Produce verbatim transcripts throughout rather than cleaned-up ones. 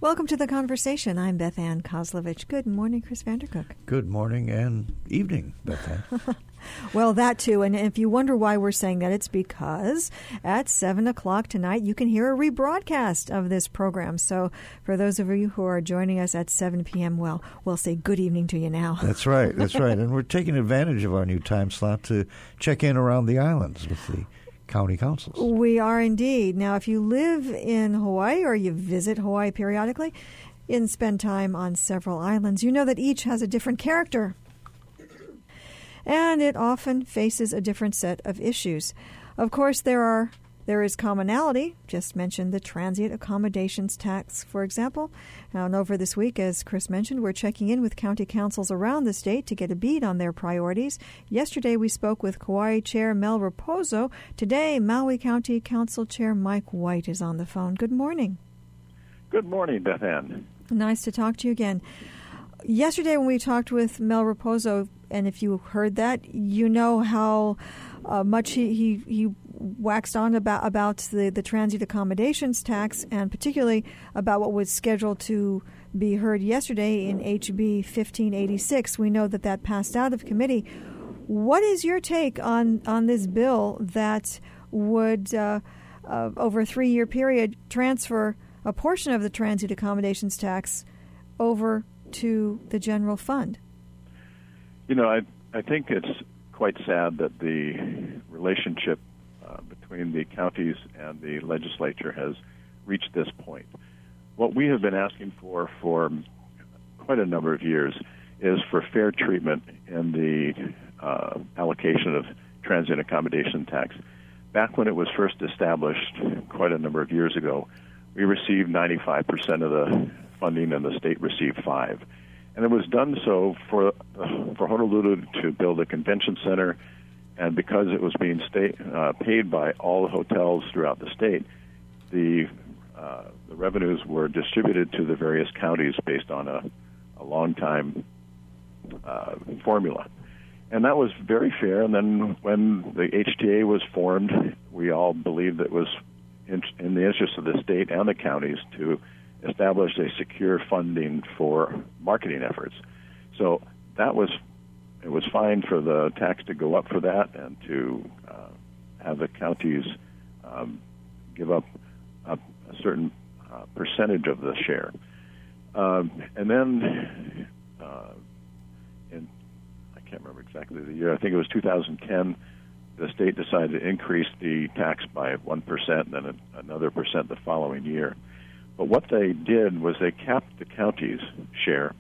Welcome to the conversation. I'm Beth Ann Kozlovich. Good morning, Chris Vandercook. Good morning and evening, Beth Ann. Well, that too. And if you wonder why we're saying that, it's because at seven o'clock tonight, you can hear a rebroadcast of this program. So for those of you who are joining us at seven p.m., well, we'll say good evening to you now. That's right. That's right. And we're taking advantage of our new time slot to check in around the islands with the county councils. We are indeed. Now, if you live in Hawaii or you visit Hawaii periodically and spend time on several islands, you know that each has a different character. And it often faces a different set of issues. Of course, there are there is commonality. Just mentioned the transient accommodations tax, for example. Now, and over this week, as Chris mentioned, we're checking in with county councils around the state to get a beat on their priorities. Yesterday, we spoke with Kauai Chair Mel Raposo. Today, Maui County Council Chair Mike White is on the phone. Good morning. Good morning, Beth Ann. Nice to talk to you again. Yesterday, when we talked with Mel Raposo, and if you heard that, you know how uh, much he, he, he waxed on about about the, the transient accommodations tax, and particularly about what was scheduled to be heard yesterday in H B fifteen eighty-six. We know that that passed out of committee. What is your take on, on this bill that would, uh, uh, over a three-year period, transfer a portion of the transient accommodations tax over to the general fund? You know, I I think it's quite sad that the relationship uh, between the counties and the legislature has reached this point. What we have been asking for for quite a number of years is for fair treatment in the uh, allocation of transient accommodation tax. Back when it was first established quite a number of years ago, we received ninety-five percent of the funding and the state received five. And it was done so for uh, for Honolulu to build a convention center, and because it was being state, uh, paid by all the hotels throughout the state, the uh, the revenues were distributed to the various counties based on a, a long time uh, formula. And that was very fair. And then when the H T A was formed, we all believed that it was in, in the interest of the state and the counties to establish a secure funding for marketing efforts. So that was, it was fine for the tax to go up for that and to uh, have the counties um, give up a, a certain uh, percentage of the share. Um, and then, uh, in, I can't remember exactly the year, I think it was two thousand ten, the state decided to increase the tax by one percent and then another percent the following year. But what they did was they capped the county's share,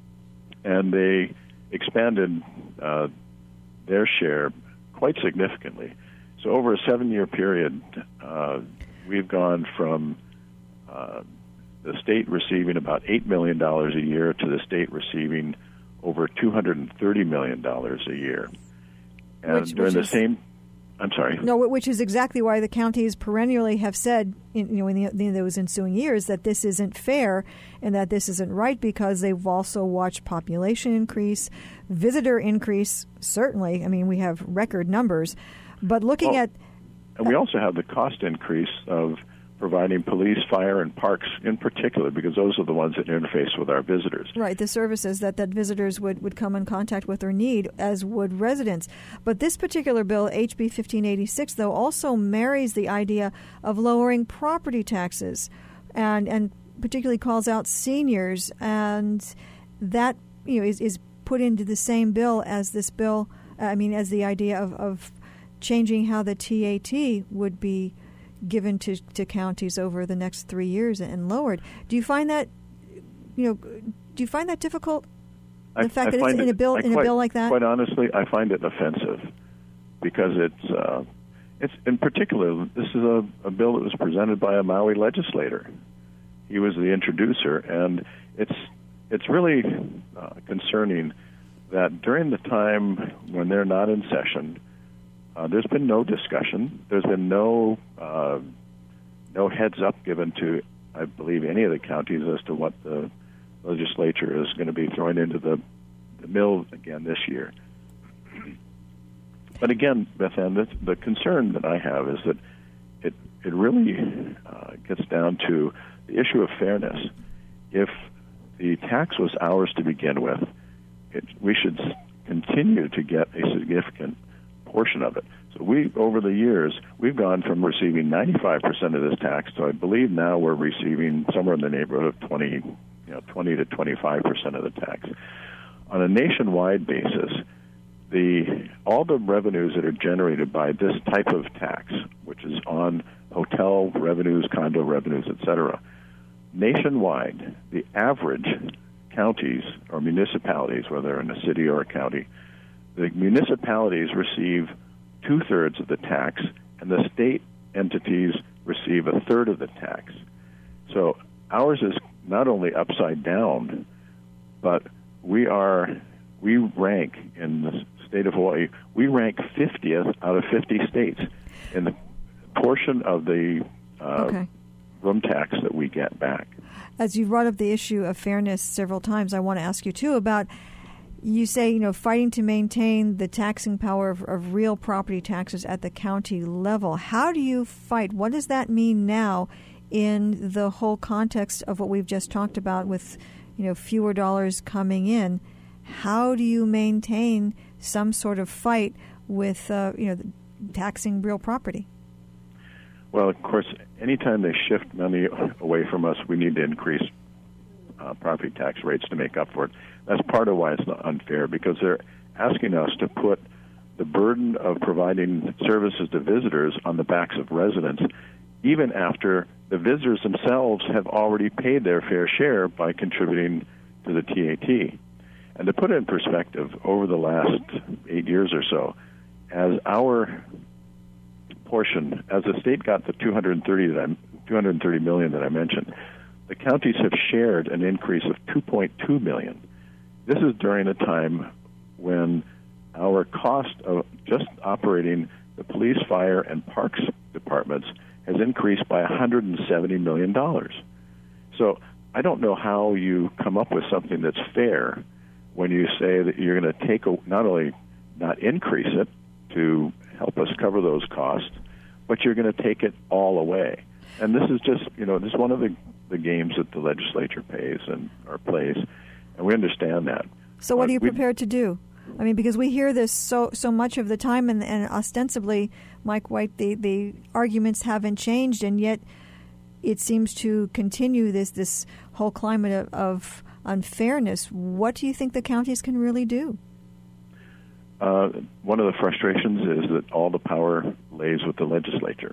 and they expanded uh, their share quite significantly. So over a seven-year period, uh, we've gone from uh, the state receiving about eight million dollars a year to the state receiving over two hundred thirty million dollars a year. And which, during which the is- same... I'm sorry. No, which is exactly why the counties perennially have said, in, you know, in, the, in those ensuing years, that this isn't fair and that this isn't right, because they've also watched population increase, visitor increase. Certainly, I mean, we have record numbers, but looking well, at, and we also have the cost increase of providing police, fire, and parks in particular, because those are the ones that interface with our visitors. Right, the services that, that visitors would, would come in contact with or need, as would residents. But this particular bill, H B fifteen eighty-six, though, also marries the idea of lowering property taxes and, and particularly calls out seniors. And that, you know, is, is put into the same bill as this bill, I mean, as the idea of, of changing how the T A T would be given to, to counties over the next three years and lowered. Do you find that, you know, do you find that difficult? The I, fact I that it's it, in a bill I in quite, a bill like that. Quite honestly, I find it offensive because it's uh, it's in particular this is a, a bill that was presented by a Maui legislator. He was the introducer, and it's it's really uh, concerning that during the time when they're not in session, Uh, there's been no discussion. There's been no uh, no heads up given to, I believe, any of the counties as to what the legislature is going to be throwing into the, the mill again this year. But again, Beth Ann, the, the concern that I have is that it it really uh, gets down to the issue of fairness. if the tax was ours to begin with, it, we should continue to get a significant portion of it. So we, over the years, we've gone from receiving ninety-five percent of this tax to I believe now we're receiving somewhere in the neighborhood of twenty, you know, twenty to twenty-five percent of the tax. On a nationwide basis, the all the revenues that are generated by this type of tax, which is on hotel revenues, condo revenues, et cetera, nationwide, the average counties or municipalities, whether in a city or a county, the municipalities receive two-thirds of the tax, and the state entities receive a third of the tax. So ours is not only upside down, but we are we rank in the state of Hawaii, we rank fiftieth out of fifty states in the portion of the uh, okay. room tax that we get back. As you've brought up the issue of fairness several times, I want to ask you, too, about, you say, you know, fighting to maintain the taxing power of, of real property taxes at the county level. How do you fight? What does that mean now in the whole context of what we've just talked about with, you know, fewer dollars coming in? How do you maintain some sort of fight with, uh, you know, taxing real property? Well, of course, anytime they shift money away from us, we need to increase uh, property tax rates to make up for it. That's part of why it's not unfair, because they're asking us to put the burden of providing services to visitors on the backs of residents, even after the visitors themselves have already paid their fair share by contributing to the T A T. And to put it in perspective, over the last eight years or so, as our portion, as the state got the two hundred thirty that I'm, two hundred thirty million that I mentioned, the counties have shared an increase of two point two million. This is during a time when our cost of just operating the police, fire, and parks departments has increased by one hundred seventy million dollars. So I don't know how you come up with something that's fair when you say that you're going to take a, not only not increase it to help us cover those costs, but you're going to take it all away. And this is just, you know, this is one of the, the games that the legislature pays and or plays, and we understand that. So what but are you we, prepared to do? I mean, because we hear this so so much of the time, and, and ostensibly, Mike White, the, the arguments haven't changed, and yet it seems to continue this, this whole climate of, of unfairness. What do you think the counties can really do? Uh, one of the frustrations is that all the power lays with the legislature.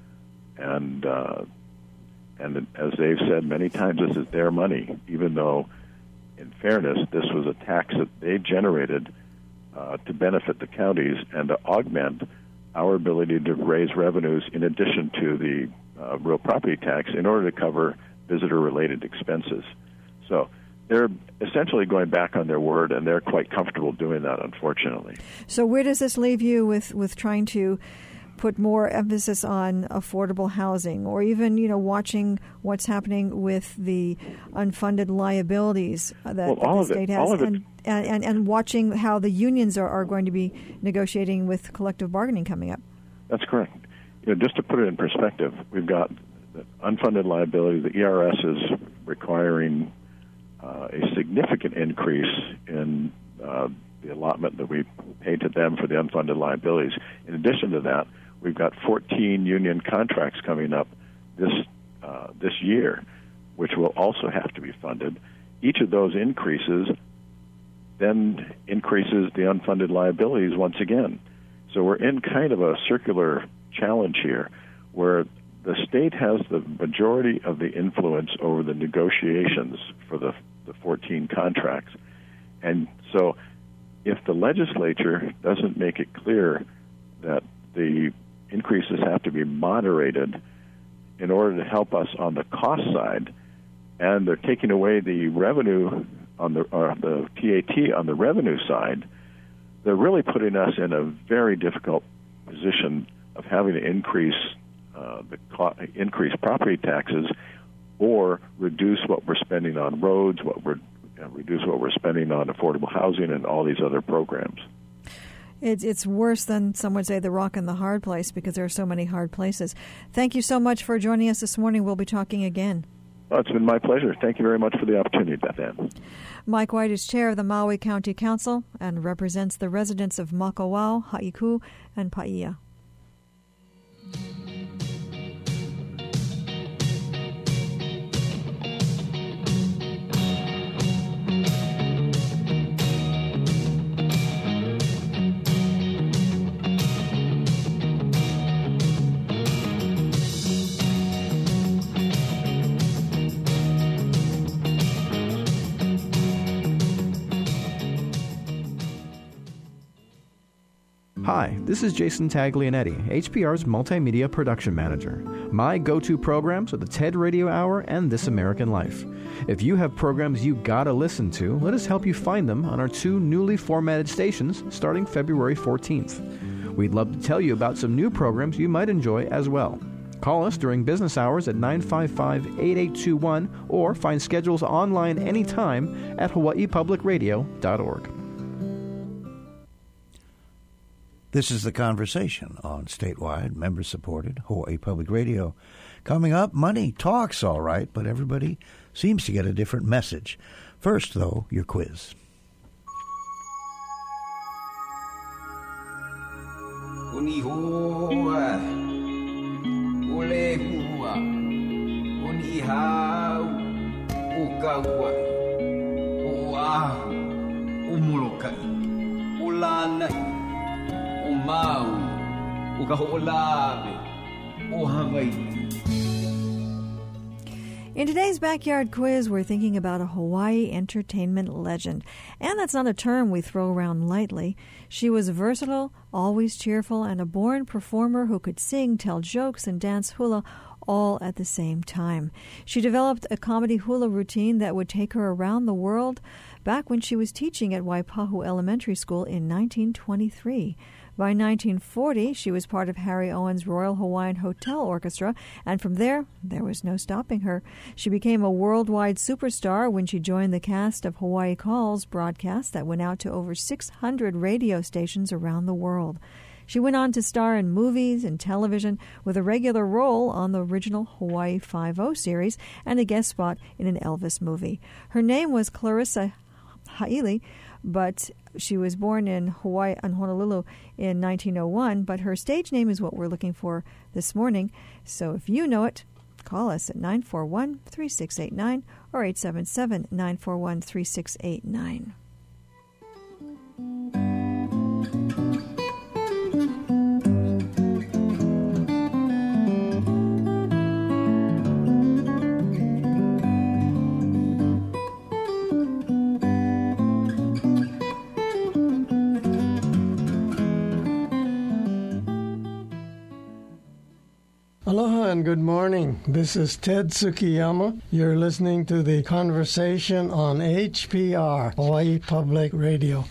And uh, and as they've said many times, this is their money, even though, in fairness, this was a tax that they generated uh, to benefit the counties and to augment our ability to raise revenues in addition to the uh, real property tax in order to cover visitor-related expenses. So they're essentially going back on their word, and they're quite comfortable doing that, unfortunately. So where does this leave you with, with trying to put more emphasis on affordable housing, or even, you know, watching what's happening with the unfunded liabilities that, well, that all the of state it, has, all of it. And, and, and watching how the unions are, are going to be negotiating with collective bargaining coming up? That's correct. You know, just to put it in perspective, we've got the unfunded liability. The E R S is requiring Uh, a significant increase in uh, the allotment that we pay to them for the unfunded liabilities. In addition to that, we've got fourteen union contracts coming up this uh, this year, which will also have to be funded. Each of those increases then increases the unfunded liabilities once again. So we're in kind of a circular challenge here, where the state has the majority of the influence over the negotiations for the, the fourteen contracts. And so if the legislature doesn't make it clear that the increases have to be moderated in order to help us on the cost side, and they're taking away the revenue on the, or the T A T on the revenue side, they're really putting us in a very difficult position of having to increase Uh, the co- increase property taxes, or reduce what we're spending on roads, what we're you know, reduce what we're spending on affordable housing and all these other programs. It's it's worse than some would say the rock and the hard place, because there are so many hard places. Thank you so much for joining us this morning. We'll be talking again. Well, it's been my pleasure. Thank you very much for the opportunity, Beth Ann. Mike White is chair of the Maui County Council and represents the residents of Makawao, Haiku, and Paia. Hi, this is Jason Taglianetti, H P R's Multimedia Production Manager. My go-to programs are the TED Radio Hour and This American Life. If you have programs you gotta listen to, let us help you find them on our two newly formatted stations starting February fourteenth. We'd love to tell you about some new programs you might enjoy as well. Call us during business hours at nine five five, eight eight two one or find schedules online anytime at hawaii public radio dot org. This is The Conversation on statewide, member-supported Hawaii Public Radio. Coming up, money talks all right, but everybody seems to get a different message. First, though, your quiz. In today's Backyard Quiz, we're thinking about a Hawaii entertainment legend. And that's not a term we throw around lightly. She was versatile, always cheerful, and a born performer who could sing, tell jokes, and dance hula all at the same time. She developed a comedy hula routine that would take her around the world back when she was teaching at Waipahu Elementary School in nineteen twenty-three. By nineteen forty, she was part of Harry Owens' Royal Hawaiian Hotel Orchestra, and from there, there was no stopping her. She became a worldwide superstar when she joined the cast of Hawaii Calls broadcast that went out to over six hundred radio stations around the world. She went on to star in movies and television with a regular role on the original Hawaii Five-O series and a guest spot in an Elvis movie. Her name was Clarissa Haile, but she was born in Hawaii, in Honolulu, in nineteen oh one, but her stage name is what we're looking for this morning. So if you know it, call us at nine four one, three six eight nine or eight seven seven, nine four one, three six eight nine. Aloha and good morning. This is Ted Tsukiyama. You're listening to The Conversation on H P R, Hawaii Public Radio.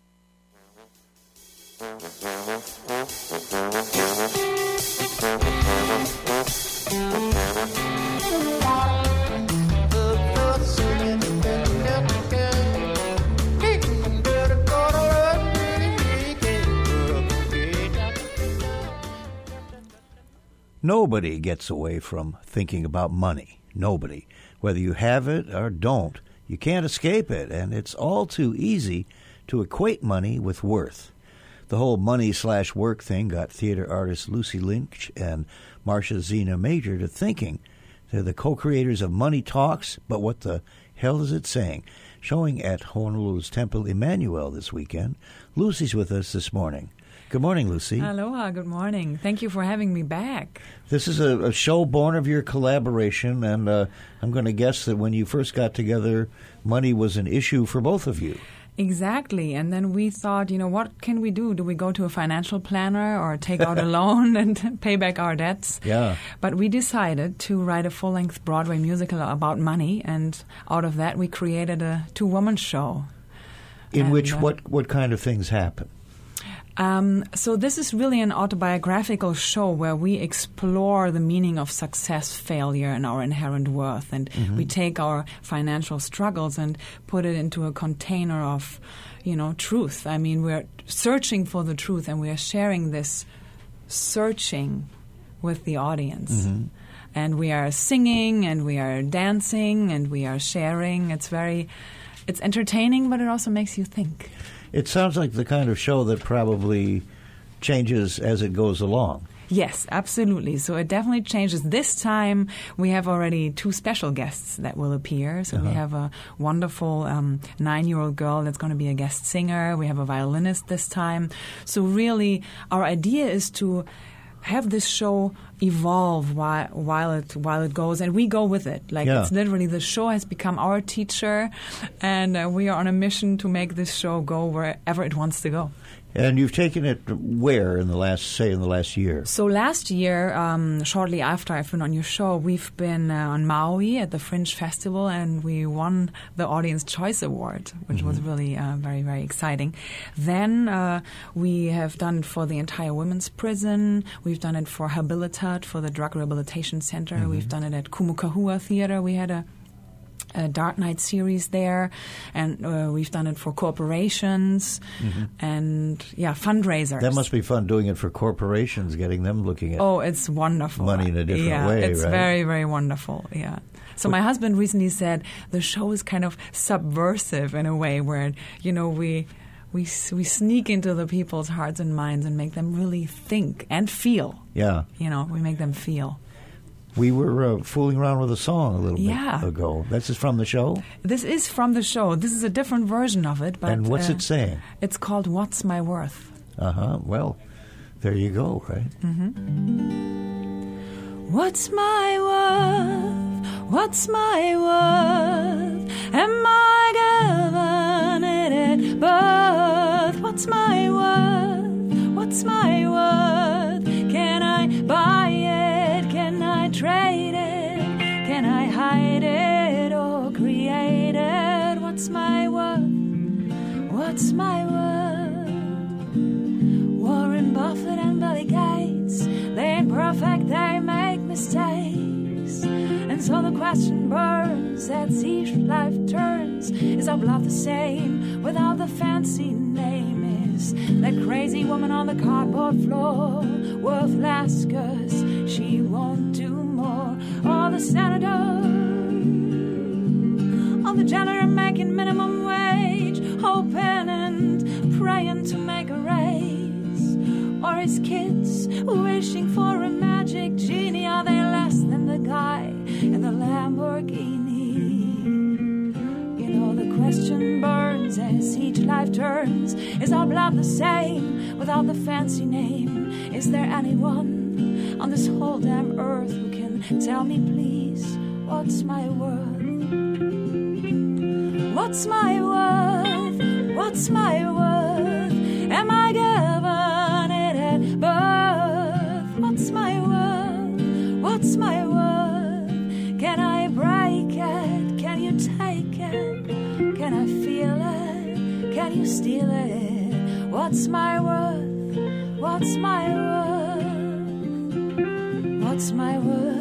Nobody gets away from thinking about money. Nobody. Whether you have it or don't, you can't escape it, and it's all too easy to equate money with worth. The whole money slash work thing got theater artists Lucy Lynch and Marcia Zena Major to thinking. They're the co-creators of Money Talks, but what the hell is it saying? Showing at Honolulu's Temple Emmanuel this weekend. Lucy's with us this morning. Good morning, Lucy. Aloha, good morning. Thank you for having me back. This is a, a show born of your collaboration, and uh, I'm going to guess that when you first got together, money was an issue for both of you. Exactly. And then we thought, you know, what can we do? Do we go to a financial planner or take out a loan and pay back our debts? Yeah. But we decided to write a full-length Broadway musical about money, and out of that we created a two-woman show. In and, which uh, what, what kind of things happen? Um, so this is really an autobiographical show where we explore the meaning of success, failure, and our inherent worth. And mm-hmm. we take our financial struggles and put it into a container of, you know, truth. I mean, we're searching for the truth, and we are sharing this searching with the audience. Mm-hmm. and we are singing and we are dancing and we are sharing. It's very, it's entertaining, but it also makes you think. It sounds like the kind of show that probably changes as it goes along. Yes, absolutely. So it definitely changes. This time we have already two special guests that will appear. So uh-huh. we have a wonderful um, nine-year-old girl that's going to be a guest singer. We have a violinist this time. So really our idea is to have this show evolve while, while it while it goes, and we go with it. Like yeah. It's literally the show has become our teacher, and uh, we are on a mission to make this show go wherever it wants to go. And you've taken it where in the last, say, in the last year? So last year, um, shortly after I've been on your show, we've been uh, on Maui at the Fringe Festival, and we won the Audience Choice Award, which mm-hmm. was really uh, very, very exciting. Then uh, we have done it for the entire women's prison. We've done it for Habilitat, for the Drug Rehabilitation Center. Mm-hmm. We've done it at Kumukahua Theater. We had a A Dark Night series there, and uh, we've done it for corporations mm-hmm. and, yeah, fundraisers. That must be fun doing it for corporations, getting them looking at Oh, it's wonderful. money in a different yeah, way, it's right? very, very wonderful, yeah. So my husband recently said the show is kind of subversive in a way where, you know, we... We we sneak into the people's hearts and minds and make them really think and feel. Yeah. You know, we make them feel. We were uh, fooling around with a song a little yeah. bit ago. This is from the show? This is from the show. This is a different version of it. But, and what's uh, it saying? It's called What's My Worth? Uh-huh. Well, there you go, right? Mm-hmm. What's my worth? What's my worth? Am I given it at birth? What's my worth? What's my worth? Can I buy it? Can I trade it? Can I hide it or create it? What's my worth? What's my worth? Warren Buffett and Billy Gates, they ain't perfect, they make mistakes. And so the question burns as each life turns. Is our blood the same without the fancy name? Is that crazy woman on the cardboard floor worth less cause she won't do more? Or the senator or the janitor making minimum wage, hoping and praying to make a raise? Or his kids wishing for a magic genie? Are they less than the guy in the Lamborghini? You know the question burns as each life turns. Is our blood the same without the fancy name? Is there anyone on this whole damn earth who can tell me please what's my worth? What's my worth? What's my worth? Am I given it at birth? What's my worth? What's my worth? Can I break it? Can you take it? Can I feel it? Can you steal it? What's my worth? What's my worth? What's my worth?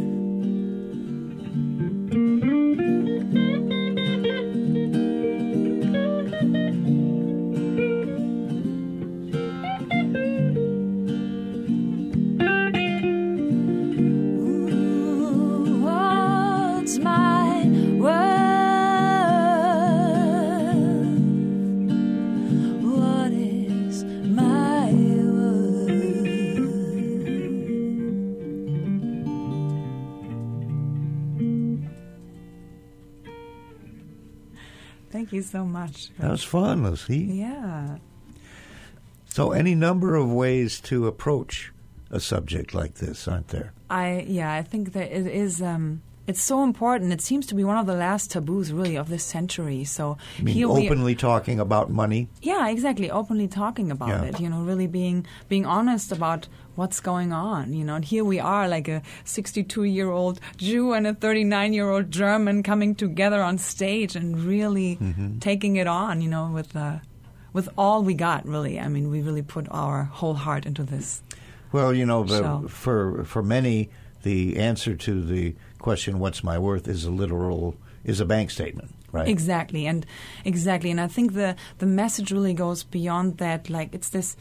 Thank you so much. That was fun, Lucy. Yeah. So any number of ways to approach a subject like this, aren't there? I yeah, I think that it is. Um, it's so important. It seems to be one of the last taboos, really, of this century. So I mean, here openly we, talking about money. Yeah, exactly. Openly talking about yeah. it. You know, really being being honest about what's going on. You know, and here we are, like a sixty-two-year-old Jew and a thirty-nine-year-old German coming together on stage and really mm-hmm. taking it on. You know, with uh, with all we got. Really, I mean, we really put our whole heart into this. Well, you know, the, so. for for many, the answer to the question, what's my worth, is a literal, is a bank statement, right? Exactly, and exactly. And I think the, the message really goes beyond that. Like, it's this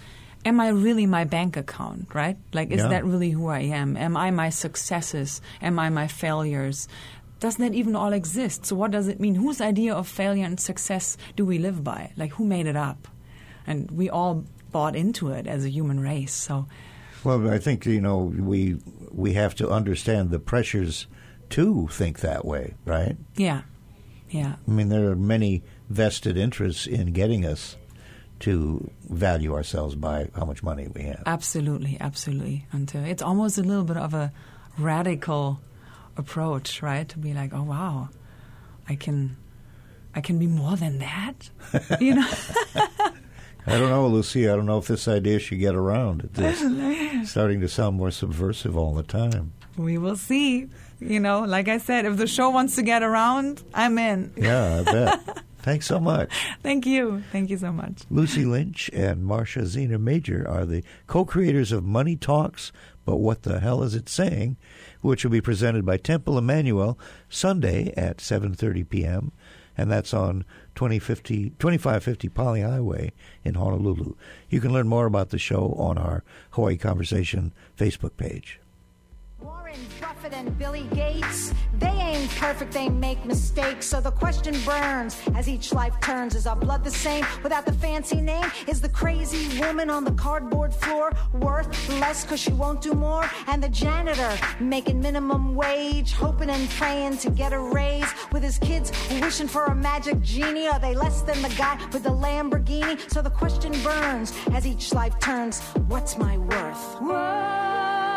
am I really my bank account, right? Like, is Yeah. that really who I am? Am I my successes? Am I my failures? Does that even all exist? So what does it mean? Whose idea of failure and success do we live by? Like, who made it up? And we all bought into it as a human race. So, Well, I think, you know, we we have to understand the pressures to think that way, right? yeah, yeah. I mean, there are many vested interests in getting us to value ourselves by how much money we have. Absolutely, absolutely. And uh, it's almost a little bit of a radical approach, right? To be like, oh wow, I can, I can be more than that, you know. I don't know, Lucy. I don't know if this idea should get around. It's starting to sound more subversive all the time. We will see. You know, like I said, if the show wants to get around, I'm in. Yeah, I bet. Thanks so much. Thank you. Thank you so much. Lucy Lynch and Marcia Zena Major are the co-creators of Money Talks, But What the Hell Is It Saying?, which will be presented by Temple Emmanuel Sunday at seven thirty p.m., and that's on twenty-five fifty Poly Highway in Honolulu. You can learn more about the show on our Hawaii Conversation Facebook page. Warren Buffett and Billy Gates, they ain't perfect, they make mistakes. So the question burns as each life turns. Is our blood the same without the fancy name? Is the crazy woman on the cardboard floor worth less because she won't do more? And the janitor making minimum wage, hoping and praying to get a raise, with his kids wishing for a magic genie. Are they less than the guy with the Lamborghini? So the question burns as each life turns. What's my worth? Whoa.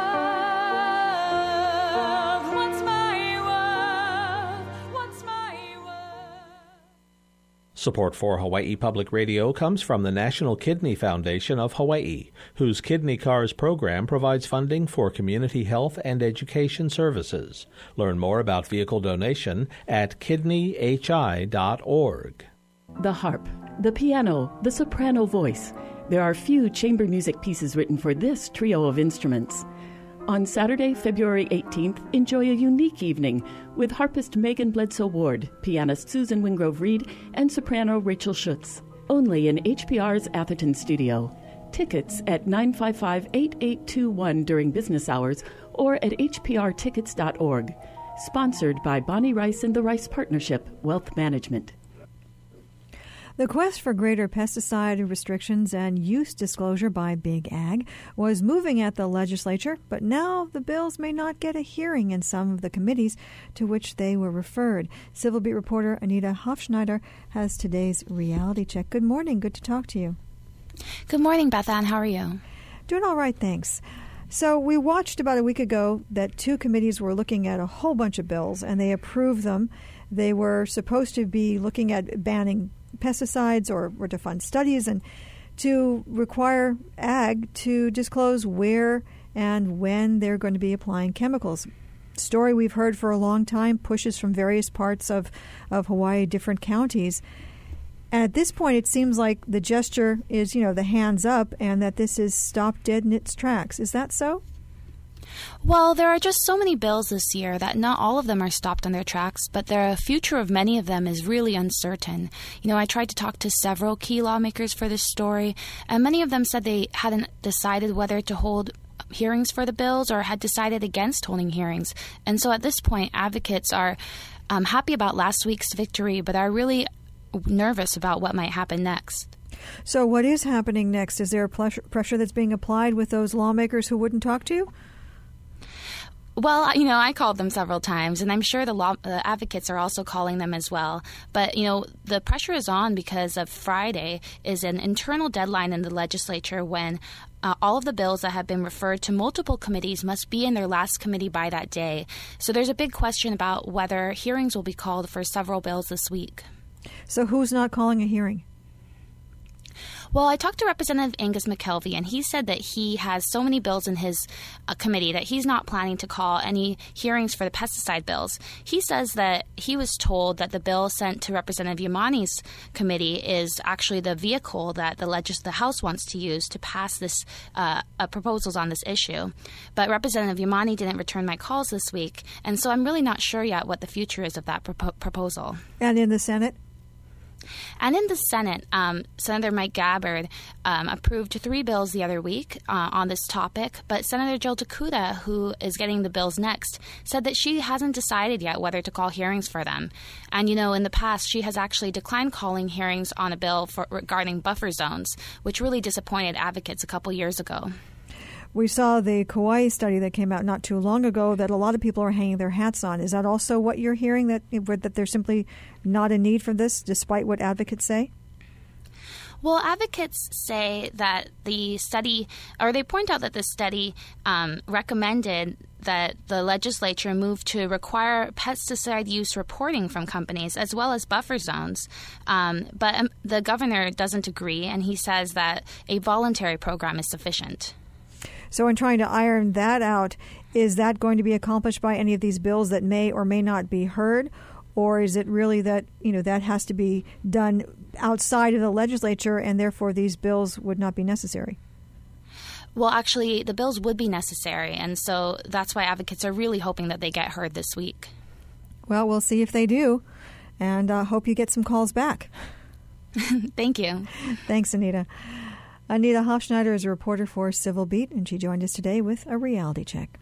Support for Hawaii Public Radio comes from the National Kidney Foundation of Hawaii, whose Kidney Cars program provides funding for community health and education services. Learn more about vehicle donation at kidney h i dot org. The harp, the piano, the soprano voice. There are few chamber music pieces written for this trio of instruments. On Saturday, February eighteenth, enjoy a unique evening with harpist Megan Bledsoe Ward, pianist Susan Wingrove Reed, and soprano Rachel Schutz. Only in H P R's Atherton studio. Tickets at nine five five, eight eight two one during business hours or at h p r tickets dot org. Sponsored by Bonnie Rice and the Rice Partnership, Wealth Management. The quest for greater pesticide restrictions and use disclosure by Big Ag was moving at the legislature, but now the bills may not get a hearing in some of the committees to which they were referred. Civil Beat reporter Anita Hofschneider has today's reality check. Good morning. Good to talk to you. Good morning, Beth Ann. How are you? Doing all right, thanks. So we watched about a week ago that two committees were looking at a whole bunch of bills, and they approved them. They were supposed to be looking at banning pesticides or, or to fund studies and to require ag to disclose where and when they're going to be applying chemicals. Story we've heard for a long time, pushes from various parts of, of Hawaii, different counties. And at this point, it seems like the gesture is, you know, the hands up, and that this is stopped dead in its tracks. Is that so? Well, there are just so many bills this year that not all of them are stopped in their tracks, but the future of many of them is really uncertain. You know, I tried to talk to several key lawmakers for this story, and many of them said they hadn't decided whether to hold hearings for the bills or had decided against holding hearings. And so at this point, advocates are um, happy about last week's victory, but are really nervous about what might happen next. So what is happening next? Is there a pressure that's being applied with those lawmakers who wouldn't talk to you? Well, you know, I called them several times, and I'm sure the law the advocates are also calling them as well. But, you know, the pressure is on because of Friday is an internal deadline in the legislature when uh, all of the bills that have been referred to multiple committees must be in their last committee by that day. So there's a big question about whether hearings will be called for several bills this week. So who's not calling a hearing? Well, I talked to Representative Angus McKelvey, and he said that he has so many bills in his uh, committee that he's not planning to call any hearings for the pesticide bills. He says that he was told that the bill sent to Representative Yamani's committee is actually the vehicle that the legis- the House wants to use to pass this uh, uh, proposals on this issue. But Representative Yamani didn't return my calls this week, and so I'm really not sure yet what the future is of that propo- proposal. And in the Senate? And in the Senate, um, Senator Mike Gabbard um, approved three bills the other week uh, on this topic, but Senator Jill Takuda, who is getting the bills next, said that she hasn't decided yet whether to call hearings for them. And, you know, in the past, she has actually declined calling hearings on a bill for, regarding buffer zones, which really disappointed advocates a couple years ago. We saw the Kauai study that came out not too long ago that a lot of people are hanging their hats on. Is that also what you're hearing, that that there's simply not a need for this, despite what advocates say? Well, advocates say that the study, or they point out that the study um, recommended that the legislature move to require pesticide use reporting from companies as well as buffer zones. Um, but um, the governor doesn't agree, and he says that a voluntary program is sufficient. So in trying to iron that out, is that going to be accomplished by any of these bills that may or may not be heard? Or is it really that, you know, that has to be done outside of the legislature and therefore these bills would not be necessary? Well, actually, the bills would be necessary. And so that's why advocates are really hoping that they get heard this week. Well, we'll see if they do. And I uh, hope you get some calls back. Thank you. Thanks, Anita. Anita Hofschneider is a reporter for Civil Beat, and she joined us today with a reality check.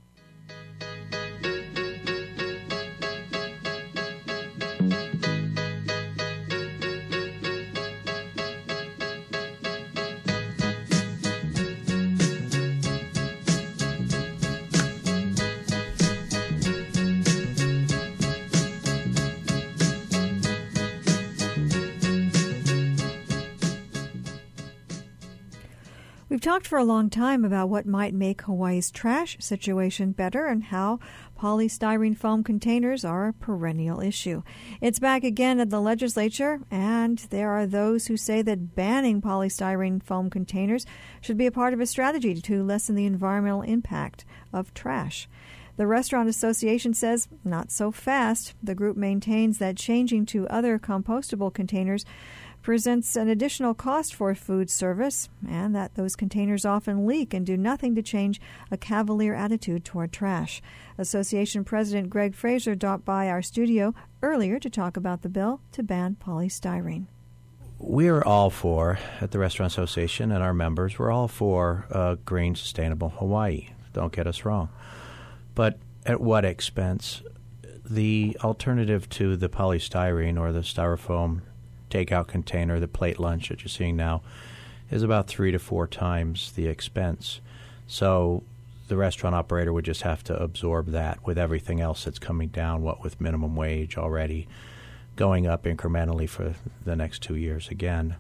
We've talked for a long time about what might make Hawaii's trash situation better and how polystyrene foam containers are a perennial issue. It's back again at the legislature, and there are those who say that banning polystyrene foam containers should be a part of a strategy to lessen the environmental impact of trash. The Restaurant Association says not so fast. The group maintains that changing to other compostable containers presents an additional cost for food service, and that those containers often leak and do nothing to change a cavalier attitude toward trash. Association President Greg Fraser dropped by our studio earlier to talk about the bill to ban polystyrene. We're all for, at the Restaurant Association and our members, we're all for uh, green, sustainable Hawaii. Don't get us wrong. But at what expense? The alternative to the polystyrene or the styrofoam takeout container, the plate lunch that you're seeing now, is about three to four times the expense. So the restaurant operator would just have to absorb that with everything else that's coming down, what with minimum wage already going up incrementally for the next two years again.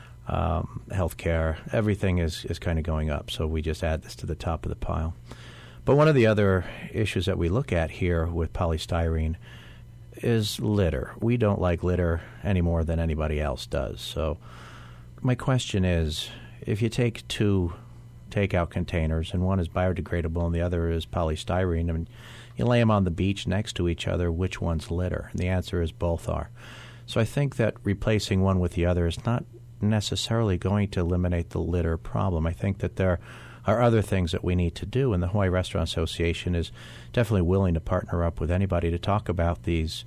Um, healthcare, everything is, is kind of going up. So we just add this to the top of the pile. But one of the other issues that we look at here with polystyrene is litter. We don't like litter any more than anybody else does. So my question is, if you take two takeout containers and one is biodegradable and the other is polystyrene, and you lay them on the beach next to each other, which one's litter? And the answer is both are. So I think that replacing one with the other is not necessarily going to eliminate the litter problem. I think that there are other things that we need to do, and the Hawaii Restaurant Association is definitely willing to partner up with anybody to talk about these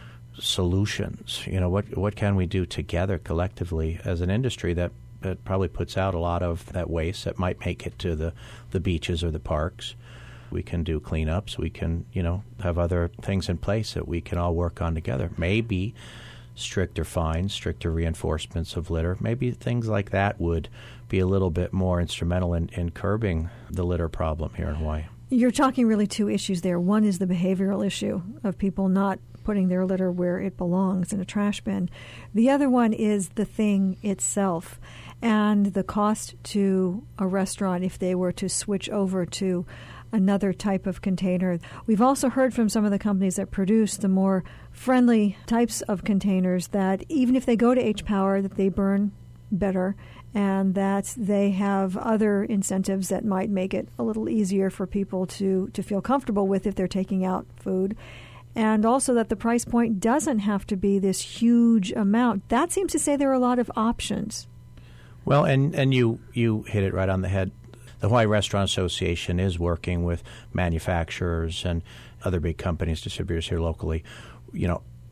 solutions. You know, what what can we do together collectively as an industry that, that probably puts out a lot of that waste that might make it to the, the beaches or the parks. We can do cleanups. We can, you know, have other things in place that we can all work on together. Maybe stricter fines, stricter reinforcements of litter. Maybe things like that would be a little bit more instrumental in, in curbing the litter problem here in Hawaii. You're talking really two issues there. One is the behavioral issue of people not putting their litter where it belongs in a trash bin. The other one is the thing itself and the cost to a restaurant if they were to switch over to another type of container. We've also heard from some of the companies that produce the more friendly types of containers that even if they go to H-Power, that they burn better and that they have other incentives that might make it a little easier for people to, to feel comfortable with if they're taking out food. And also that the price point doesn't have to be this huge amount. That seems to say there are a lot of options. Well, and, and you, you hit it right on the head. The Hawaii Restaurant Association is working with manufacturers and other big companies, distributors here locally. You know,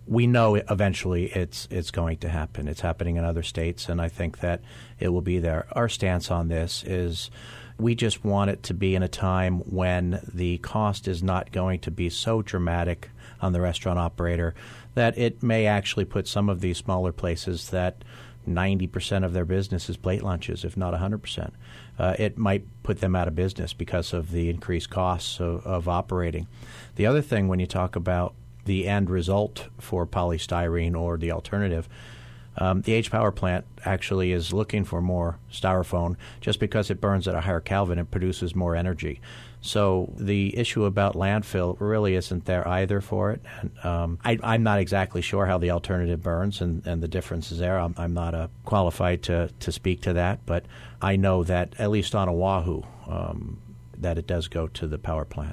we know eventually it's it's going to happen. It's happening in other states, and I think that it will be there. Our stance on this is we just want it to be in a time when the cost is not going to be so dramatic on the restaurant operator that it may actually put some of these smaller places that ninety percent of their business is plate lunches, if not one hundred percent. Uh, it might put them out of business because of the increased costs of, of operating. The other thing, when you talk about the end result for polystyrene or the alternative, um, the H Power plant actually is looking for more styrofoam just because it burns at a higher Kelvin and produces more energy. So the issue about landfill really isn't there either for it. And, um, I, I'm not exactly sure how the alternative burns and, and the difference is there. I'm, I'm not uh, qualified to, to speak to that, but I know that at least on Oahu, um, that it does go to the power plant.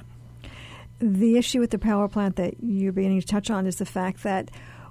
The issue with the power plant that you're beginning to touch on is the fact that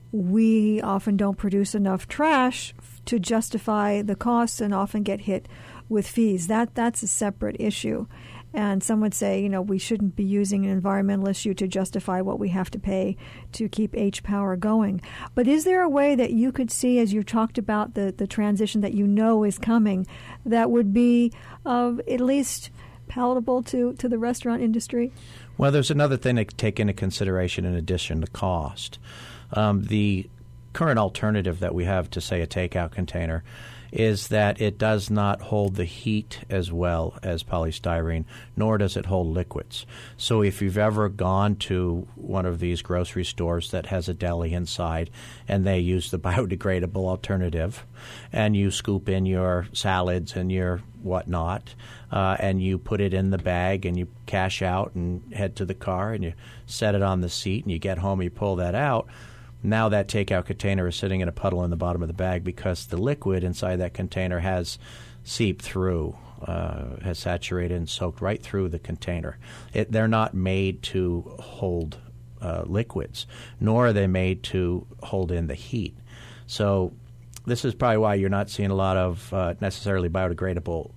we often don't produce enough trash to justify the costs and often get hit with fees. That that's a separate issue. And some would say, you know, we shouldn't be using an environmental issue to justify what we have to pay to keep H Power going. But is there a way that you could see, as you talked about the, the transition that you know is coming, that would be uh, at least palatable to, to the restaurant industry? Well, there's another thing to take into consideration in addition to cost. Um, the current alternative that we have to, say, a takeout container is that it does not hold the heat as well as polystyrene, nor does it hold liquids. So if you've ever gone to one of these grocery stores that has a deli inside and they use the biodegradable alternative and you scoop in your salads and your whatnot uh, and you put it in the bag and you cash out and head to the car and you set it on the seat and you get home and you pull that out, now that takeout container is sitting in a puddle in the bottom of the bag because the liquid inside that container has seeped through, uh, has saturated and soaked right through the container. It, they're not made to hold uh, liquids, nor are they made to hold in the heat. So this is probably why you're not seeing a lot of uh, necessarily biodegradable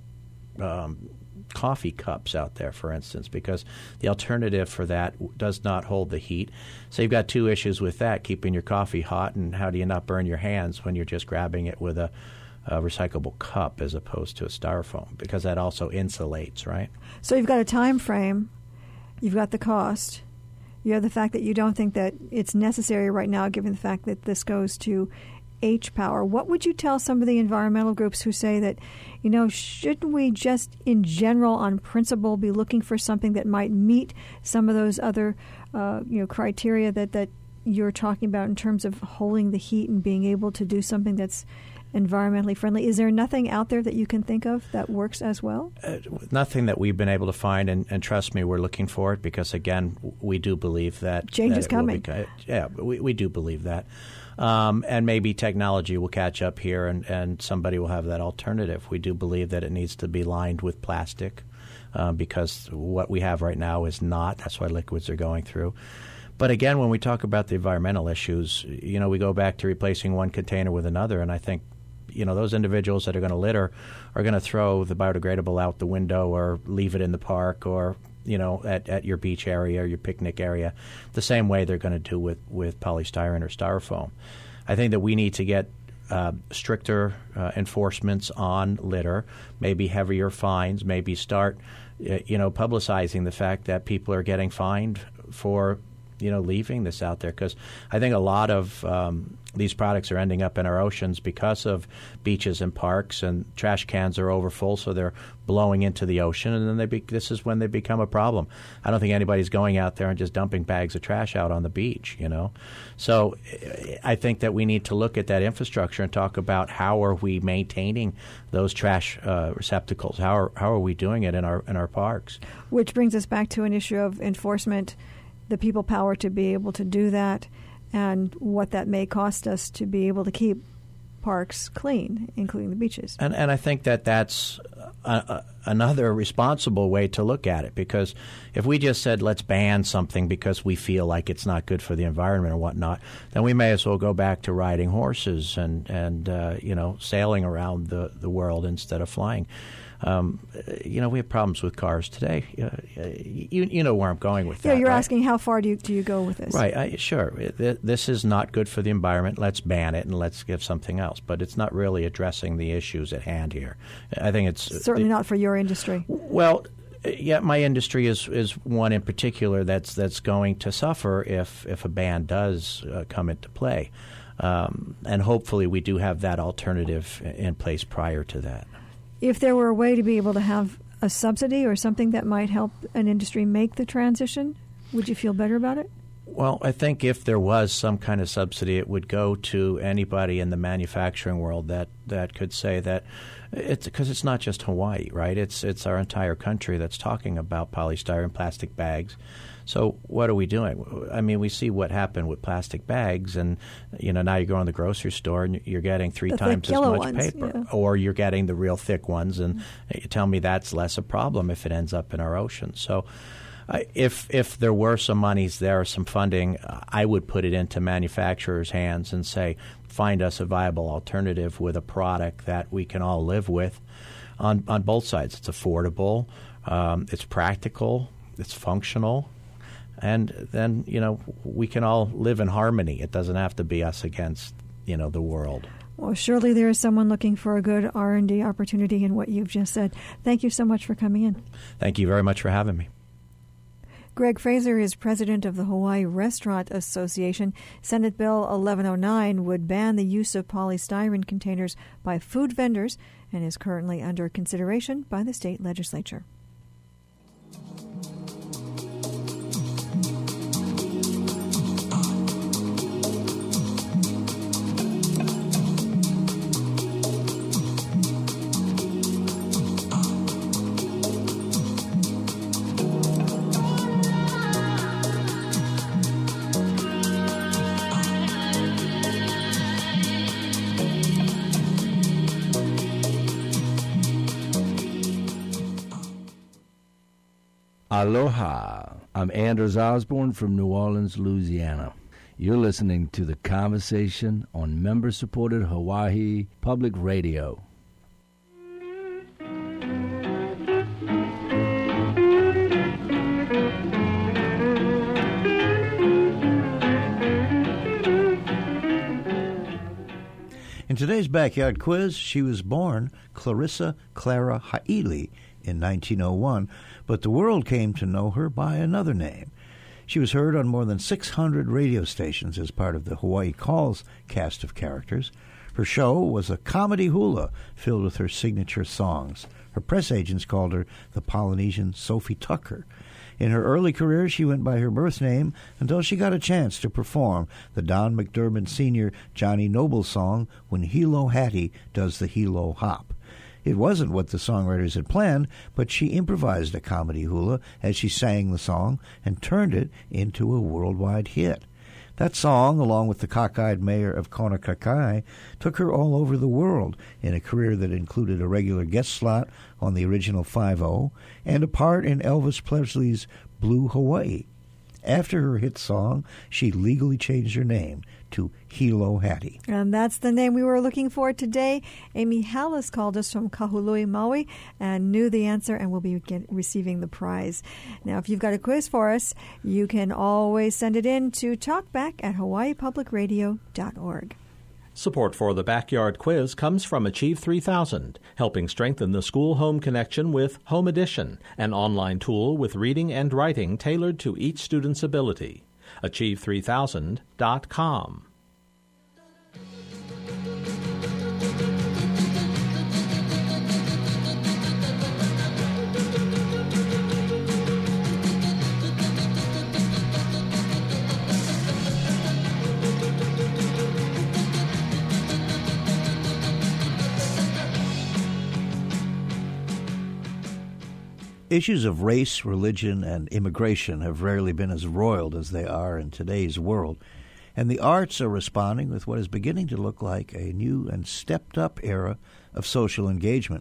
um, coffee cups out there, for instance, because the alternative for that does not hold the heat. So you've got two issues with that, keeping your coffee hot, and how do you not burn your hands when you're just grabbing it with a, a recyclable cup as opposed to a styrofoam, because that also insulates, right? So you've got a time frame, you've got the cost, you have the fact that you don't think that it's necessary right now given the fact that this goes to H Power. What would you tell some of the environmental groups who say that, you know, shouldn't we just in general on principle be looking for something that might meet some of those other, uh, you know, criteria that, that you're talking about in terms of holding the heat and being able to do something that's environmentally friendly? Is there nothing out there that you can think of that works as well? Uh, nothing that we've been able to find, and, and trust me, we're looking for it because, again, we do believe that change that is coming. Be, yeah, we, we do believe that. Um, and maybe technology will catch up here and, and somebody will have that alternative. We do believe that it needs to be lined with plastic uh, because what we have right now is not. That's why liquids are going through. But again, when we talk about the environmental issues, you know, we go back to replacing one container with another, and I think, you know, those individuals that are going to litter are going to throw the biodegradable out the window or leave it in the park or, you know, at, at your beach area or your picnic area, the same way they're going to do with, with polystyrene or styrofoam. I think that we need to get uh, stricter uh, enforcements on litter, maybe heavier fines, maybe start, uh, you know, publicizing the fact that people are getting fined for, you know, leaving this out there, because I think a lot of um, these products are ending up in our oceans because of beaches and parks, and trash cans are overfull, so they're blowing into the ocean, and then they be, this is when they become a problem. I don't think anybody's going out there and just dumping bags of trash out on the beach, you know. So I think that we need to look at that infrastructure and talk about how are we maintaining those trash uh, receptacles? How are how are we doing it in our in our parks? Which brings us back to an issue of enforcement, the people power to be able to do that, and what that may cost us to be able to keep parks clean, including the beaches. And and I think that that's a, a, another responsible way to look at it, because if we just said let's ban something because we feel like it's not good for the environment or whatnot, then we may as well go back to riding horses and and uh, you know sailing around the, the world instead of flying. Um, you know, we have problems with cars today. Uh, you, you know where I'm going with that. Yeah, you're right? asking how far do you, do you go with this? Right, I, sure. It, this is not good for the environment. Let's ban it and let's give something else. But it's not really addressing the issues at hand here. I think it's... Certainly it, not for your industry. Well, yeah, my industry is, is one in particular that's that's going to suffer if, if a ban does uh, come into play. Um, and hopefully we do have that alternative in place prior to that. If there were a way to be able to have a subsidy or something that might help an industry make the transition, would you feel better about it? Well, I think if there was some kind of subsidy, it would go to anybody in the manufacturing world that, that could say that it's because it's not just Hawaii, right? It's it's our entire country that's talking about polystyrene plastic bags. So what are we doing? I mean, we see what happened with plastic bags, and you know now you go in the grocery store and you're getting three the times thick as yellow much ones, paper, yeah. or you're getting the real thick ones, and you tell me that's less a problem if it ends up in our ocean. So. Uh, if if there were some monies there, some funding, uh, I would put it into manufacturers' hands and say, find us a viable alternative with a product that we can all live with on, on both sides. It's affordable, um, it's practical, it's functional, and then, you know, we can all live in harmony. It doesn't have to be us against, you know, the world. Well, surely there is someone looking for a good R and D opportunity in what you've just said. Thank you so much for coming in. Thank you very much for having me. Greg Fraser is president of the Hawaii Restaurant Association. Senate Bill eleven oh nine would ban the use of polystyrene containers by food vendors and is currently under consideration by the state legislature. Aloha. I'm Anders Osborne from New Orleans, Louisiana. You're listening to The Conversation on member-supported Hawaii Public Radio. In today's Backyard Quiz, she was born Clarissa Clara Haile in nineteen oh one, but the world came to know her by another name. She was heard on more than six hundred radio stations as part of the Hawaii Calls cast of characters. Her show was a comedy hula filled with her signature songs. Her press agents called her the Polynesian Sophie Tucker. In her early career, she went by her birth name until she got a chance to perform the Don McDermott Senior Johnny Noble song, When Hilo Hattie Does the Hilo Hop. It wasn't what the songwriters had planned, but she improvised a comedy hula as she sang the song and turned it into a worldwide hit. That song, along with the cockeyed mayor of Kona Kakai, took her all over the world in a career that included a regular guest slot on the original five oh and a part in Elvis Presley's Blue Hawaii. After her hit song, she legally changed her name to Hilo Hattie. And that's the name we were looking for today. Amy Hallis called us from Kahului, Maui, and knew the answer and will be get, receiving the prize. Now, if you've got a quiz for us, you can always send it in to talkback at hawaii public radio dot org. Support for the Backyard Quiz comes from Achieve three thousand, helping strengthen the school-home connection with Home Edition, an online tool with reading and writing tailored to each student's ability. achieve three thousand dot com. Issues of race, religion, and immigration have rarely been as roiled as they are in today's world, and the arts are responding with what is beginning to look like a new and stepped-up era of social engagement.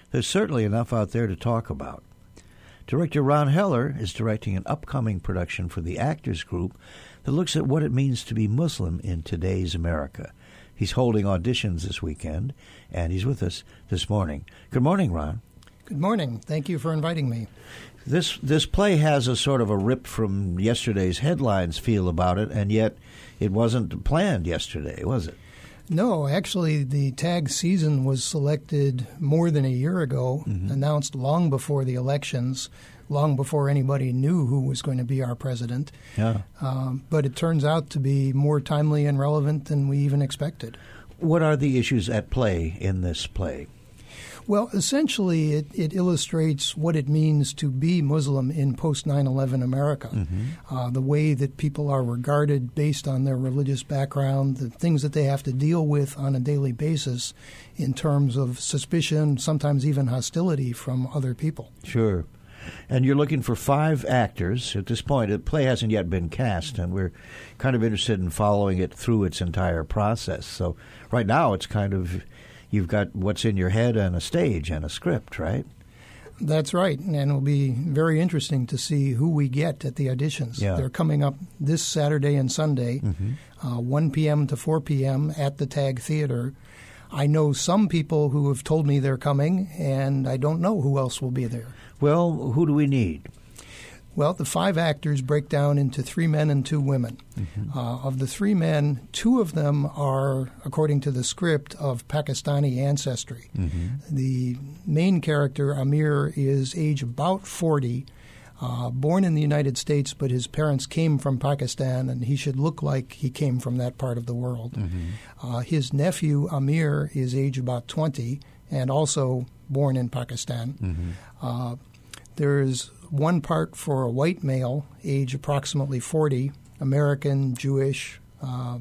there's certainly enough out there to talk about. Director Ron Heller is directing an upcoming production for the Actors Group that looks at what it means to be Muslim in today's America. He's holding auditions this weekend, and he's with us this morning. Good morning, Ron. Good morning. Thank you for inviting me. This this play has a sort of a rip from yesterday's headlines feel about it, and yet it wasn't planned yesterday, was it? No, actually, the TAG season was selected more than a year ago, mm-hmm. announced long before the elections, long before anybody knew who was going to be our president. Yeah. Um, but it turns out to be more timely and relevant than we even expected. What are the issues at play in this play? Well, essentially, it, it illustrates what it means to be Muslim in post nine eleven America, mm-hmm. uh, the way that people are regarded based on their religious background, the things that they have to deal with on a daily basis in terms of suspicion, sometimes even hostility from other people. Sure. And you're looking for five actors. At this point, the play hasn't yet been cast, and we're kind of interested in following it through its entire process. So right now it's kind of... You've got what's in your head and a stage and a script, right? That's right, and it'll be very interesting to see who we get at the auditions. Yeah. They're coming up this Saturday and Sunday, mm-hmm. uh, one p.m. to four p.m. at the TAG Theater. I know some people who have told me they're coming, and I don't know who else will be there. Well, who do we need? Well, the five actors break down into three men and two women. Mm-hmm. Uh, of the three men, two of them are, according to the script, of Pakistani ancestry. Mm-hmm. The main character, Amir, is age about forty, uh, born in the United States, but his parents came from Pakistan, and he should look like he came from that part of the world. Mm-hmm. Uh, his nephew, Amir, is age about twenty, and also born in Pakistan. Mm-hmm. Uh, there's one part for a white male, age approximately forty, American, Jewish, uh,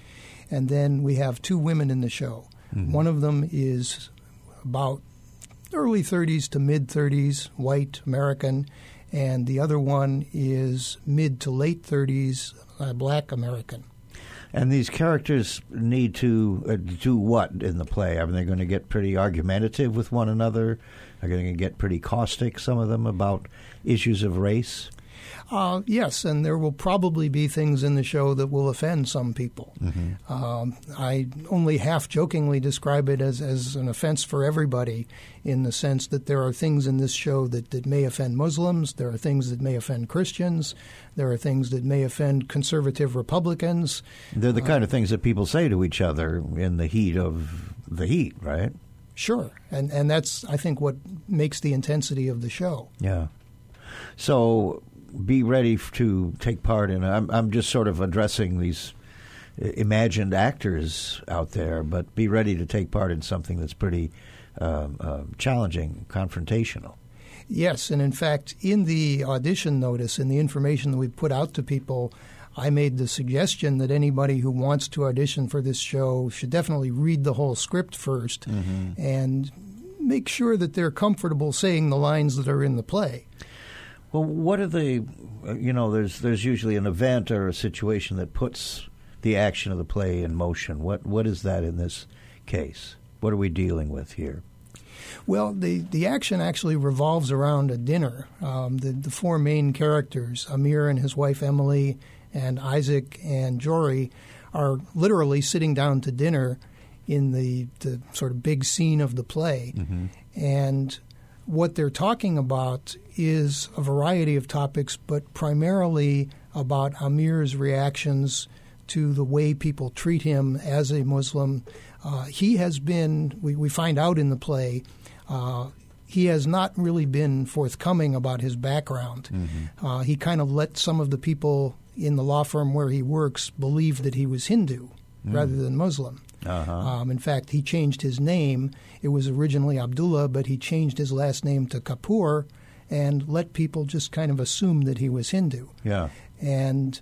and then we have two women in the show. Mm-hmm. One of them is about early thirties to mid-thirties, white, American, and the other one is mid to late thirties, uh, black American. And these characters need to uh, do what in the play? Are they going to get pretty argumentative with one another? Are they going to get pretty caustic, some of them, about issues of race? Uh, yes, and there will probably be things in the show that will offend some people. Mm-hmm. Um, I only half-jokingly describe it as, as an offense for everybody in the sense that there are things in this show that, that may offend Muslims, there are things that may offend Christians, there are things that may offend conservative Republicans. They're the kind uh, of things that people say to each other in the heat of the heat, right? Sure, and, and that's, I think, what makes the intensity of the show. Yeah. So... be ready to take part in. I'm, I'm just sort of addressing these imagined actors out there, but be ready to take part in something that's pretty um, uh, challenging, confrontational. Yes, and in fact, in the audition notice, in the information that we put out to people, I made the suggestion that anybody who wants to audition for this show should definitely read the whole script first mm-hmm. and make sure that they're comfortable saying the lines that are in the play. Well, what are the, you know, there's there's usually an event or a situation that puts the action of the play in motion. What What is that in this case? What are we dealing with here? Well, the, the action actually revolves around a dinner. Um, the, the four main characters, Amir and his wife Emily and Isaac and Jory, are literally sitting down to dinner in the, the sort of big scene of the play. Mm-hmm. And what they're talking about is a variety of topics, but primarily about Amir's reactions to the way people treat him as a Muslim. Uh, he has been, we, we find out in the play, uh, he has not really been forthcoming about his background. Mm-hmm. Uh, he kind of let some of the people in the law firm where he works believe that he was Hindu mm. rather than Muslim. Uh-huh. Um, in fact, he changed his name. It was originally Abdullah, but he changed his last name to Kapoor and let people just kind of assume that he was Hindu. Yeah. And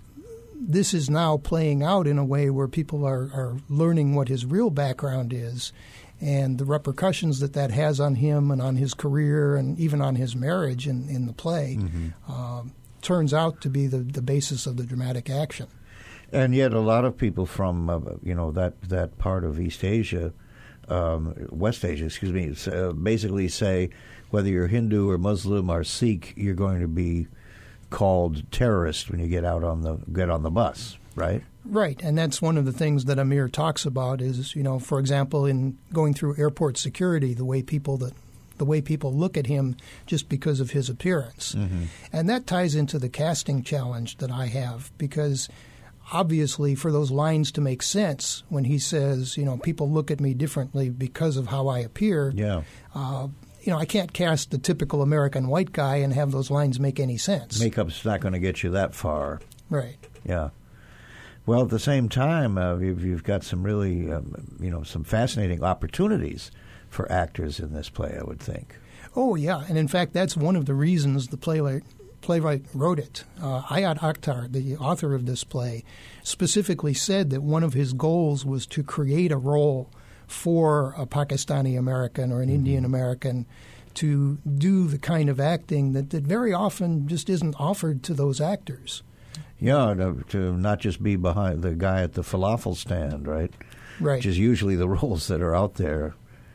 this is now playing out in a way where people are, are learning what his real background is and the repercussions that that has on him and on his career and even on his marriage in, in the play mm-hmm. um, turns out to be the, the basis of the dramatic action. And yet a lot of people from, uh, you know, that, that part of East Asia um, West Asia, excuse me, uh, basically say whether you're Hindu or Muslim or Sikh, you're going to be called terrorist when you get out on the get on the bus, right? Right, and that's one of the things that Amir talks about is, you know, for example, in going through airport security, the way people that the way people look at him just because of his appearance. Mm-hmm. And that ties into the casting challenge that I have, because obviously for those lines to make sense when he says, you know, people look at me differently because of how I appear. Yeah. Uh, you know, I can't cast the typical American white guy and have those lines make any sense. Makeup's not going to get you that far. Right. Yeah. Well, at the same time, uh, you've, you've got some really, um, you know, some fascinating opportunities for actors in this play, I would think. Oh, yeah. And in fact, that's one of the reasons the playwright, playwright wrote it. Uh, Ayat Akhtar, the author of this play, specifically said that one of his goals was to create a role for a Pakistani American or an mm-hmm. Indian American to do the kind of acting that, that very often just isn't offered to those actors. Yeah, to, to not just be behind the guy at the falafel stand, right? Right. Which is usually the roles that are out there.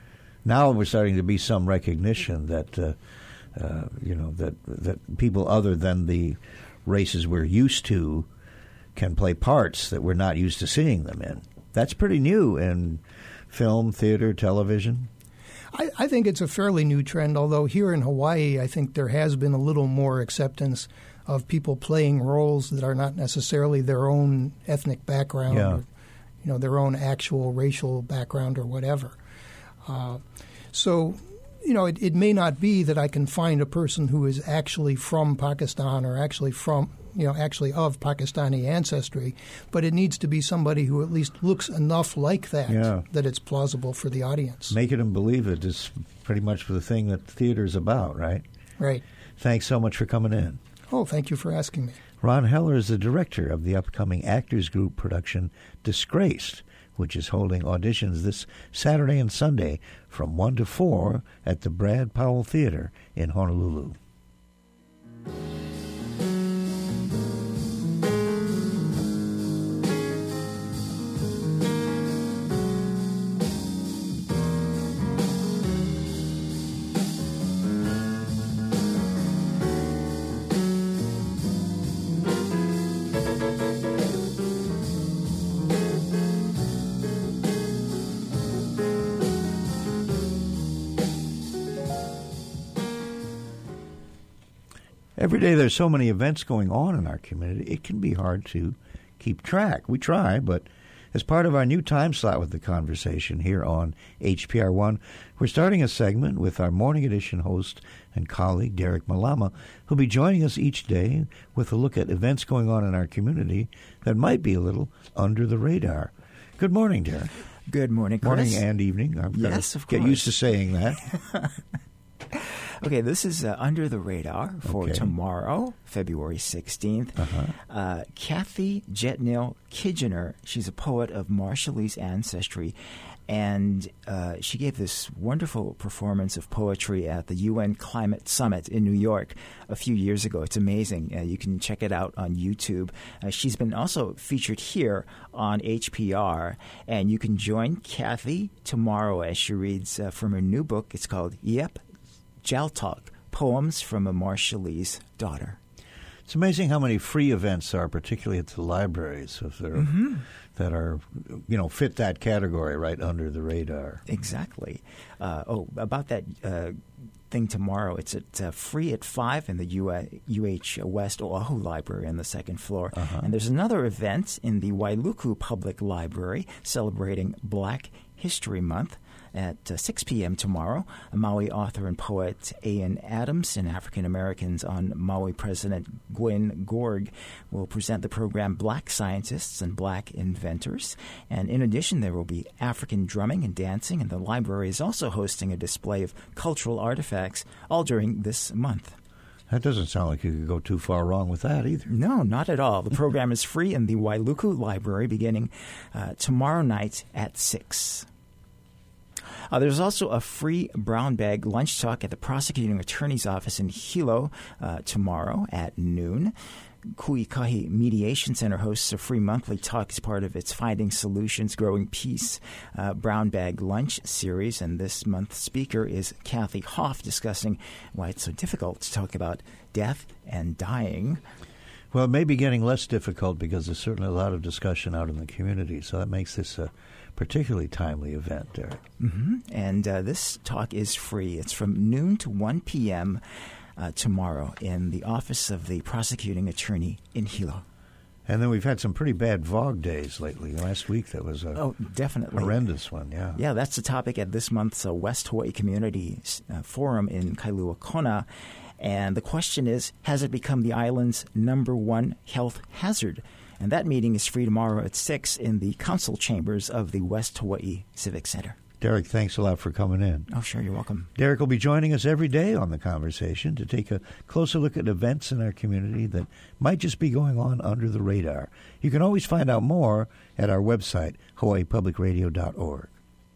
Now we're starting to be some recognition that, uh, uh, you know, that that people other than the races we're used to can play parts that we're not used to seeing them in. That's pretty new in film, theater, television. I, I think it's a fairly new trend, although here in Hawaii I think there has been a little more acceptance of people playing roles that are not necessarily their own ethnic background yeah. or, you know, their own actual racial background or whatever. Uh, so, you know, it, it may not be that I can find a person who is actually from Pakistan or actually from, you know, actually of Pakistani ancestry, but it needs to be somebody who at least looks enough like that yeah. that it's plausible for the audience. Make it and believe it is pretty much the thing that theater is about, right? Right. Thanks so much for coming in. Oh, thank you for asking me. Ron Heller is the director of the upcoming Actors Group production Disgraced, which is holding auditions this Saturday and Sunday from one to four at the Brad Powell Theater in Honolulu. Every day there's so many events going on in our community, it can be hard to keep track. We try, but as part of our new time slot with the conversation here on H P R one, we're starting a segment with our morning edition host and colleague, Derek Malama, who'll be joining us each day with a look at events going on in our community that might be a little under the radar. Good morning, Derek. Good morning, Chris. Morning and evening. I'm yes, of course. Get used to saying that. Okay, this is uh, Under the Radar for okay. tomorrow, February sixteenth. Uh-huh. Uh, Kathy Jetnil Kitchener, she's a poet of Marshallese ancestry, and uh, she gave this wonderful performance of poetry at the U N Climate Summit in New York a few years ago. It's amazing. Uh, you can check it out on YouTube. Uh, she's been also featured here on H P R, and you can join Kathy tomorrow as she reads uh, from her new book. It's called Yep Jaltalk, Poems from a Marshallese Daughter. It's amazing how many free events are, particularly at the libraries, if they're, mm-hmm. that are, you know, fit that category right under the radar. Exactly. Uh, oh, about that uh, thing tomorrow, it's at uh, free at five in the U H West Oahu Library on the second floor. Uh-huh. And there's another event in the Wailuku Public Library celebrating Black History Month at uh, six p.m. tomorrow. Maui author and poet Ian Adams and African Americans on Maui President Gwen Gorg will present the program Black Scientists and Black Inventors. And in addition, there will be African drumming and dancing, and the library is also hosting a display of cultural artifacts all during this month. That doesn't sound like you could go too far wrong with that either. No, not at all. The program is free in the Wailuku Library beginning uh, tomorrow night at six. Uh, there's also a free brown bag lunch talk at the prosecuting attorney's office in Hilo uh, tomorrow at noon. Kuikahi Mediation Center hosts a free monthly talk as part of its Finding Solutions, Growing Peace uh, Brown Bag Lunch series. And this month's speaker is Kathy Hoff, discussing why it's so difficult to talk about death and dying. Well, it may be getting less difficult because there's certainly a lot of discussion out in the community, so that makes this a particularly timely event, Derek. Mm-hmm. And uh, this talk is free. It's from noon to one p.m. Uh, tomorrow in the office of the prosecuting attorney in Hilo. And then we've had some pretty bad V O G days lately. Last week there was a oh, definitely. horrendous one, yeah. Yeah, that's the topic at this month's uh, West Hawaii Community uh, Forum in Kailua Kona. And the question is, has it become the island's number one health hazard? And that meeting is free tomorrow at six in the council chambers of the West Hawaii Civic Center. Derek, thanks a lot for coming in. Oh, sure, you're welcome. Derek will be joining us every day on The Conversation to take a closer look at events in our community that might just be going on under the radar. You can always find out more at our website, hawaii public radio dot org.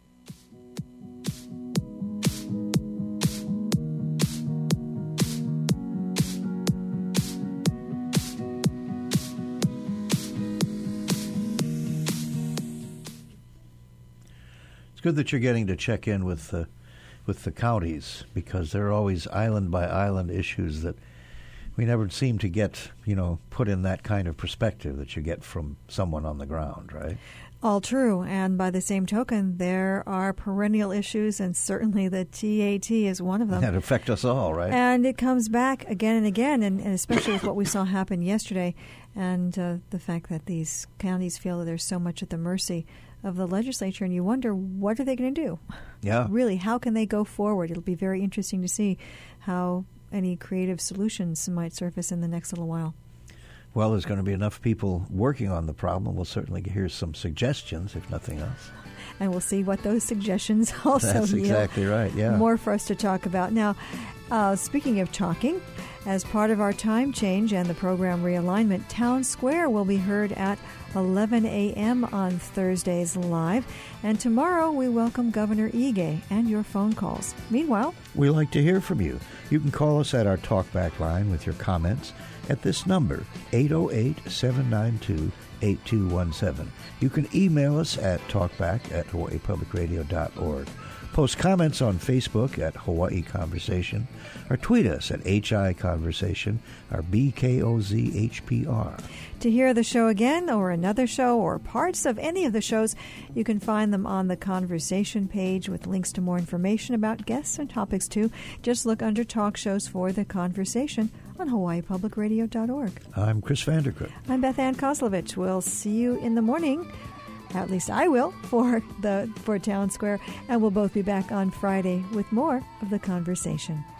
It's good that you're getting to check in with the, with the counties, because there are always island by island issues that we never seem to get, you know, put in that kind of perspective that you get from someone on the ground, right? All true. And by the same token, there are perennial issues, and certainly the T A T is one of them. That affect us all, right? And it comes back again and again, and, and especially with what we saw happen yesterday, and uh, the fact that these counties feel that there's so much at the mercy of the legislature, and you wonder, what are they going to do? Yeah. Really, how can they go forward? It'll be very interesting to see how any creative solutions might surface in the next little while. Well, there's going to be enough people working on the problem. We'll certainly hear some suggestions, if nothing else. And we'll see what those suggestions also That's yield. exactly right, yeah. More for us to talk about. Now, uh, speaking of talking, as part of our time change and the program realignment, Town Square will be heard at eleven a.m. on Thursdays live. And tomorrow we welcome Governor Ige and your phone calls. Meanwhile, we like to hear from you. You can call us at our talkback line with your comments at this number, eight oh eight, seven nine two, eight two one seven. You can email us at talkback at hawaii public radio dot org. Post comments on Facebook at Hawaii Conversation, or tweet us at H I Conversation, or B K O Z H P R. To hear the show again, or another show, or parts of any of the shows, you can find them on the Conversation page with links to more information about guests and topics too. Just look under Talk Shows for The Conversation on hawaii public radio dot org. I'm Chris Vanderkut. I'm Beth Ann Kozlovich. We'll see you in the morning. At least I will, for the for Town Square, and we'll both be back on Friday with more of The Conversation.